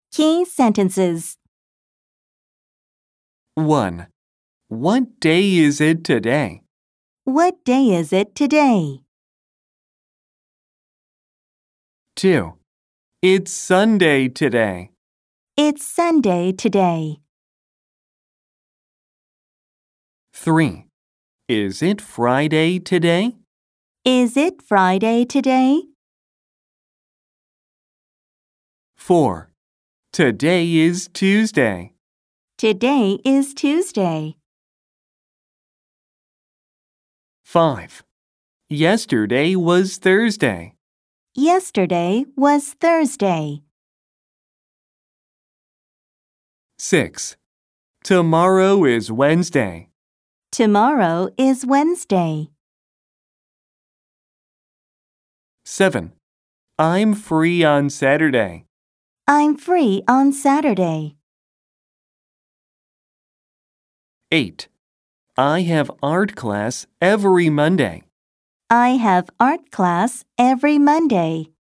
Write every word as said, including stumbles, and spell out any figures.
Key sentences. one. What day is it today? What day is it today? two. It's Sunday today. It's Sunday today. three. Is it Friday today? Is it Friday today? four. Today is Tuesday. Today is Tuesday. five. Yesterday was Thursday. Yesterday was Thursday. six. Tomorrow is Wednesday. Tomorrow is Wednesday. seven. I'm free on Saturday. I'm free on Saturday. eight. I have art class every Monday. I have art class every Monday.